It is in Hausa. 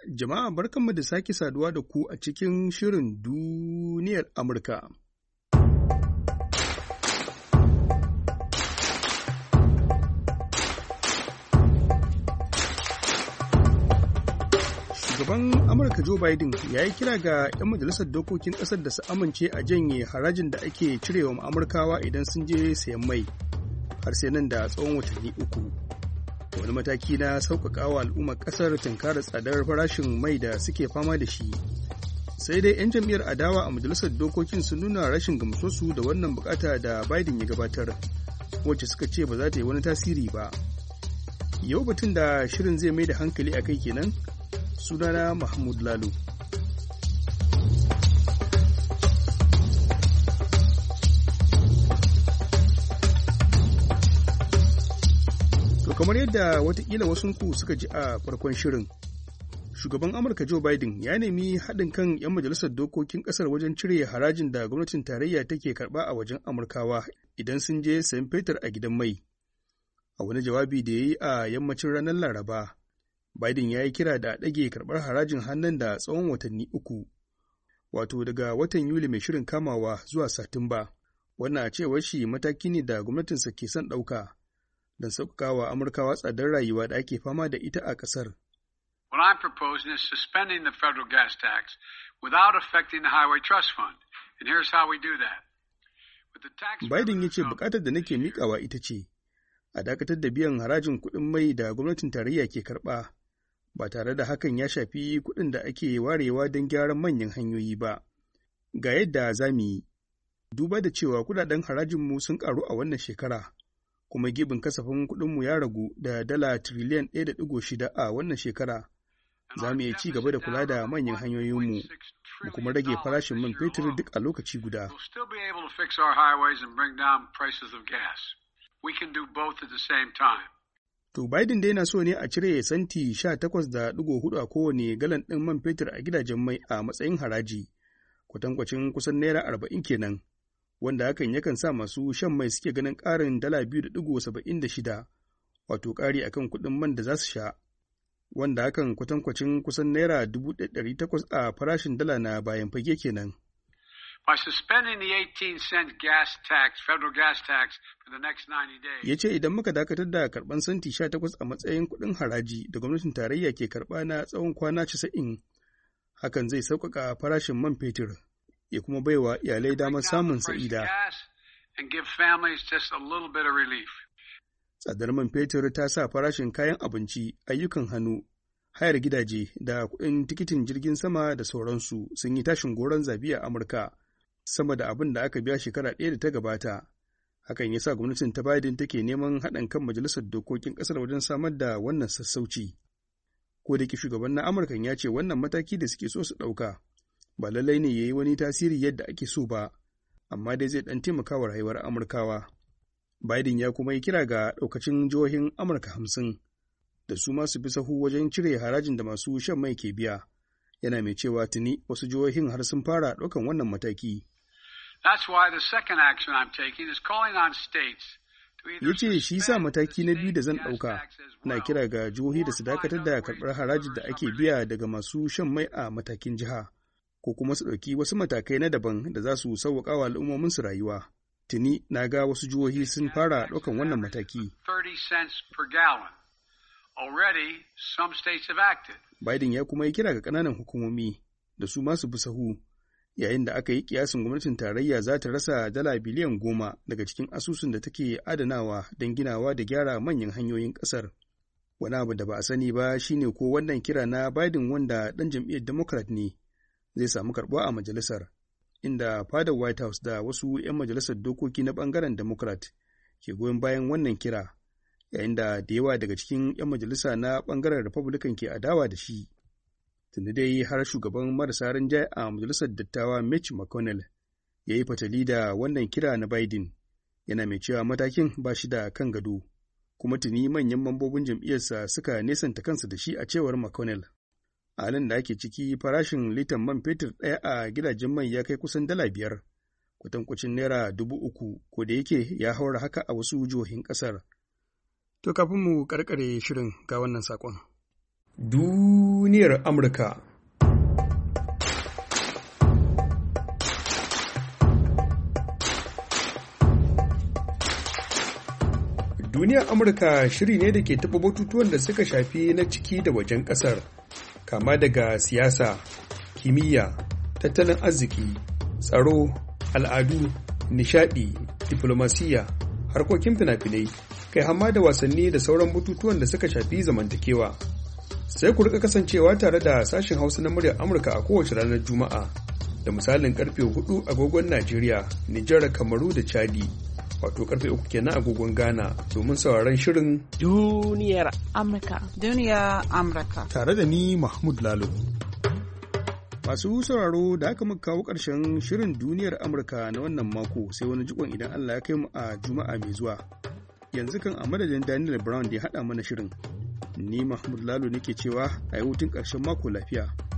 Jama'a barkanmu da sake saduwa da ku a cikin shirin duniyar Amurka. Shugaban Amurka Joe Biden ya yi kira ga 'yan majalisar dokokin ƙasar da su amince a janye harajin da ake cirewa Amurkawa idan sun je sayan mai, har sai nan da tsawon watanni uku. Wani mataki na sauƙaƙa wa al'ummar ƙasar tunkarar tsadar farashin mai da suke fama da shi. Sai dai 'yan jam'iyyar adawa a majalisar dokokin sun nuna rashin gamsuwarsu da wannan bukata da Biden ya gabatar, wacce suka ce ba za ta yi wani tasiri ba. Yau batun da shirin zai mai da hankali a kai kenan, sunana Mahmud Lalo. Kamar yadda watakila wasunku suka ji a farkon shirin, shugaban Amurka Joe Biden ya nemi haɗin kan 'yan majalisar dokokin ƙasar wajen cire harajin da gwamnatin tarayya take karɓa a wajen Amurkawa idan sun je sayan fetur a gidan mai. A wani jawabi da ya yi a yammacin ranar Laraba, Biden ya yi kira da a ɗage karɓar harajin hannun da tsawon watanni uku, wato daga watan Yuli mai shirin kamawa zuwa Satumba. Wannan a cewar shi mataki ne da gwamnatinsa ke son ɗauka don sauƙaƙawa Amurkawa tsadar rayuwa da ake fama da ita a ƙasar. What I'm proposing is suspending the federal gas tax without affecting the Highway Trust Fund. And here's how we do that. Biden ya ce buƙatar da nake miƙawa ita ce, a dakatar da biyan harajin kuɗin mai da gwamnatin tarayya ke karɓa, ba tare da hakan ya shafi kuɗin da ake warewa don gyaran manyan hanyoyi ba. Ga yadda za mu yi, duba da cewa kuɗaɗen harajinmu sun ƙaru a wannan shekara, kuma gibin kasafin kuɗinmu ya ragu da dala tiriliyan 1.6 a wannan shekara. Za mu iya ci gaba da kula da manyan hanyoyinmu, mu kuma rage farashin man fetur duk a lokaci guda. To Biden dai na so ne a cire santi 18.4 a kowane galan ɗin man fetur a gidajen mai a matsayin haraji, kwatankwacin kusan naira 40 kenan. Wanda hakan yakan sa masu shan mai suke ganin ƙarin dala 2.76, wato ƙari akan kuɗin man da za su sha, wanda hakan kwatankwacin kusan naira 1,800 a farashin dala na bayan fage kenan. By suspending the 18-cent federal gas tax for the next 90 days. Ya ce idan muka dakatar da karɓan santi 18 a matsayin kuɗin haraji da gwamnatin tarayya ke karɓa na tsawon kwana 90, hakan zai sauƙaƙa farashin man fetur, ya kuma baiwa iyalai damar samun sa'ida. Tsadar man fetur ta sa farashin kayan abinci, ayyukan hannu, hayar gidaje da kuɗin tikitin jirgin sama da sauransu sun yi tashin goron zabi a Amurka, sama da abin da aka biya shekara ɗaya da ta gabata. Hakan ya sa gwamnatin ta Biden take neman haɗin kan majalisar dokokin ƙasar wajen samar da wannan sassauci. Ko da ke shugaban na Amurka ya ce wannan mataki da suke so su ɗauka ba lallai ne ya yi wani tasiri yadda ake so ba, amma dai zai ɗan taimaka wa rayuwar Amurkawa. Biden ya kuma yi kira ga ɗaukacin jihohin Amurka 50 da su masu bi sahu wajen cire harajin da masu shan mai ke biya, yana mai cewa tuni wasu jihohin har sun fara ɗaukan wannan mataki. Ya ce shi sa mataki na biyu da zan ɗauka, na kira ga jihohi da su dakatar da karɓar harajin da ake biya daga masu shan mai a matakin jiha, ko kuma su ɗauki wasu matakai na daban da za su sauwaƙa wa al'ummominsu rayuwa. Tuni na ga wasu jihohi sun fara ɗaukan wannan mataki. Biden ya kuma yi kira ga ƙananan hukumomi da su masu bi sahu, yayin da aka yi kiyasin gwamnatin tarayya za ta rasa dala biliyan 10 daga cikin asusun da take adanawa don ginawa da gyara manyan hanyoyin ƙasar. Wani abu da ba a sani ba shine ko wannan kira na Biden, wanda ɗan jam'iyyar Democrat ne, zai samu karɓuwa a majalisar, inda fadar White House da wasu 'yan majalisar dokoki na ɓangaren Democrat ke goyon bayan wannan kira, yayin da yawa daga cikin 'yan majalisa na ɓangaren Republican ke adawa da shi. Tunda dai har shugaban marasa rinjaye a majalisar dattawa Mitch McConnell ya yi fatali da wannan kira na Biden, yana mai cewa matakin ba shi da kan gado, kuma tuni manyan mambobin jam'iyyarsa suka nesanta kansu da shi, a cewar McConnell. A halin da ake ciki, farashin litan man fetur ɗaya a gidajen mai ya kai kusan dala 5, kwatankwacin naira 3,000, ko da yake ya haura haka a wasu jihohin ƙasar. To kafin mu karkare shirin ga wannan saƙon. Duniyar Amurka. Duniyar Amurka shiri ne da ke taɓa batutuwan da suka shafi na ciki da wajen ƙasar, kama daga siyasa, kimiyya, tattalin arziki, tsaro, al'adu, nishaɗi, diflomasiyya, harkokin fina-finai, kai hamma da wasanni da sauran batutuwan da suka shafi zamantakewa. Sai ku rika kasancewa tare da sashen Hausa na muryar Amurka a kowace ranar Juma'a, da misalin karfe 4 agogon Najeriya, Nijar, Kamaru da Chadi. Wato karfe 3 kenan agogon Ghana domin sauraron shirin Duniyar Amurka. Duniyar Amurka. Tare da ni Mahmud Lalo. Masu sauraro da aka muka kawo ƙarshen shirin Duniyar Amurka na wannan mako, sai wani jikon idan Allah ya kai mu a Juma'a mai zuwa. Yanzu kan a madadin Daniel Brown da ya haɗa mana shirin. Ni Mahmud Lalo nake cewa a yi hutun ƙarshen mako lafiya.